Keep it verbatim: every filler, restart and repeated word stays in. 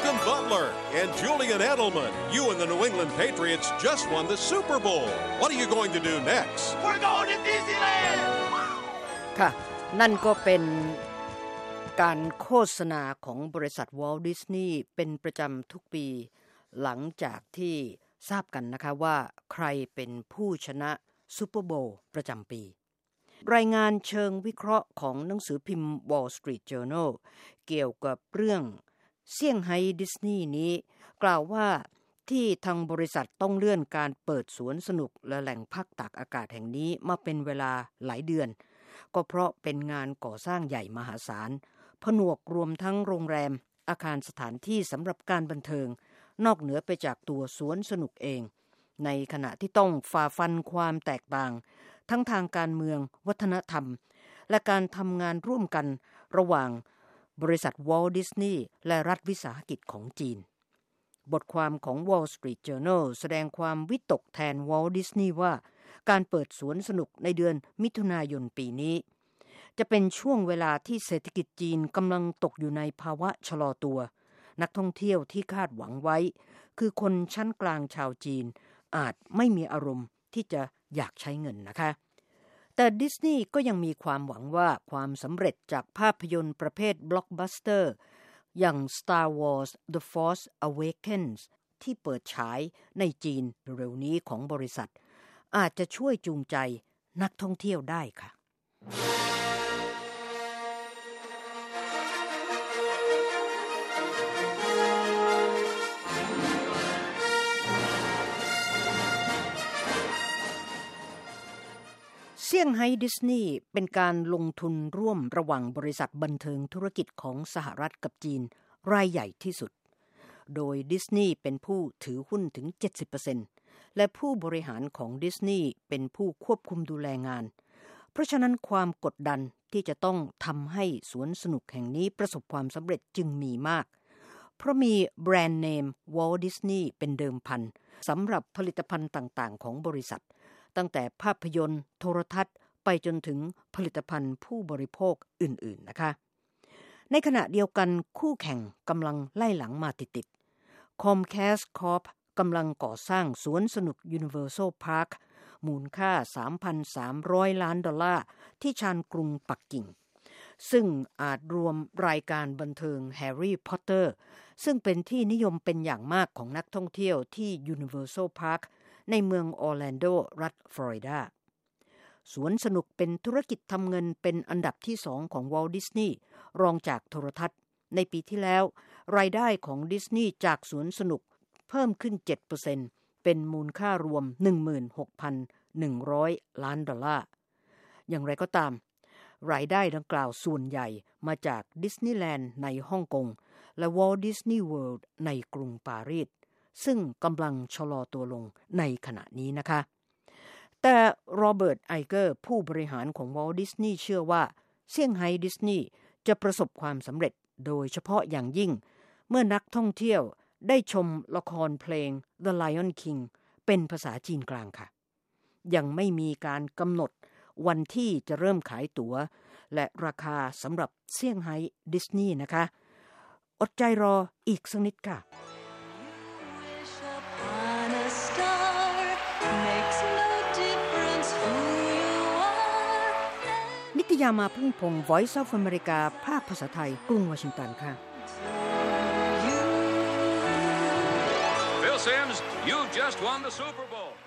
Malcolm Butler and Julian Edelman. You and the New England Patriots just won the Super Bowl. What are you going to do next? We're going to Disneyland. ค่ะนั่นก็เป็นการโฆษณาของบริษัท Walt Disney เป็นประจำทุกปีหลังจากที่ทราบกันนะคะว่าใครเป็นผู้ชนะซูเปอร์โบว์ประจำปีรายงานเชิงวิเคราะห์ของหนังสือพิมพ์ Wall Street Journal เกี่ยวกับเรื่องเซี่ยงไฮ้ดิสนีย์นี้กล่าวว่าที่ทางบริษัทต้องเลื่อนการเปิดสวนสนุกและแหล่งพักตากอากาศแห่งนี้มาเป็นเวลาหลายเดือนก็เพราะเป็นงานก่อสร้างใหญ่มหาศาลผนวกรวมทั้งโรงแรมอาคารสถานที่สำหรับการบันเทิงนอกเหนือไปจากตัวสวนสนุกเองในขณะที่ต้องฝ่าฟันความแตกต่างทั้งทางการเมืองวัฒนธรรมและการทำงานร่วมกันระหว่างบริษัท Walt Disney และรัฐวิสาหกิจของจีนบทความของ Wall Street Journal แสดงความวิตกแทน Walt Disney ว่าการเปิดสวนสนุกในเดือนมิถุนายนปีนี้จะเป็นช่วงเวลาที่เศรษฐกิจจีนกำลังตกอยู่ในภาวะชะลอตัวนักท่องเที่ยวที่คาดหวังไว้คือคนชั้นกลางชาวจีนอาจไม่มีอารมณ์ที่จะอยากใช้เงินนะคะแต่ดิสนีย์ก็ยังมีความหวังว่าความสำเร็จจากภาพยนตร์ประเภทบล็อกบัสเตอร์อย่าง Star Wars The Force Awakens ที่เปิดฉายในจีนเร็วนี้ของบริษัทอาจจะช่วยจูงใจนักท่องเที่ยวได้ค่ะเซี่ยงไฮ้ดิสนีย์เป็นการลงทุนร่วมระหว่างบริษัทบันเทิงธุรกิจของสหรัฐกับจีนรายใหญ่ที่สุดโดยดิสนีย์เป็นผู้ถือหุ้นถึง เจ็ดสิบเปอร์เซ็นต์ และผู้บริหารของดิสนีย์เป็นผู้ควบคุมดูแลงานเพราะฉะนั้นความกดดันที่จะต้องทำให้สวนสนุกแห่งนี้ประสบความสำเร็จจึงมีมากเพราะมีแบรนด์เนม Walt Disney เป็นเดิมพันสำหรับผลิตภัณฑ์ต่างๆของบริษัทตั้งแต่ภาพยนตร์โทรทัศน์ไปจนถึงผลิตภัณฑ์ผู้บริโภคอื่นๆนะคะในขณะเดียวกันคู่แข่งกำลังไล่หลังมาติดๆ Comcast Corp กำลังก่อสร้างสวนสนุก Universal Park มูลค่า สามพันสามร้อย ล้านดอลลาร์ที่ชานกรุงปักกิ่งซึ่งอาจรวมรายการบันเทิง Harry Potter ซึ่งเป็นที่นิยมเป็นอย่างมากของนักท่องเที่ยวที่ Universal Parkในเมืองออร์แลนโดรัฐฟลอริดาสวนสนุกเป็นธุรกิจทำเงินเป็นอันดับที่สองของ Walt Disney รองจากโทรทัศน์ในปีที่แล้วรายได้ของดิสนีย์จากสวนสนุกเพิ่มขึ้น เจ็ดเปอร์เซ็นต์ เป็นมูลค่ารวม หนึ่งหมื่นหกพันหนึ่งร้อย ล้านดอลลาร์อย่างไรก็ตามรายได้ดังกล่าวส่วนใหญ่มาจากดิสนีย์แลนด์ในฮ่องกงและ Walt Disney World ในกรุงปารีสซึ่งกำลังชะลอตัวลงในขณะนี้นะคะแต่โรเบิร์ตไอเกอร์ผู้บริหารของ Walt Disney เชื่อว่าเซี่ยงไฮ้ดิสนีย์จะประสบความสำเร็จโดยเฉพาะอย่างยิ่งเมื่อนักท่องเที่ยวได้ชมละครเพลง The Lion King เป็นภาษาจีนกลางค่ะยังไม่มีการกำหนดวันที่จะเริ่มขายตั๋วและราคาสำหรับเซี่ยงไฮ้ดิสนีย์นะคะอดใจรออีกสักนิดค่ะนิตยามาพึ่งพงศ์ Voice of America ภาคภาษาไทยกรุงวอชิงตันค่ะ Phil Simms, you just won the Super Bowl.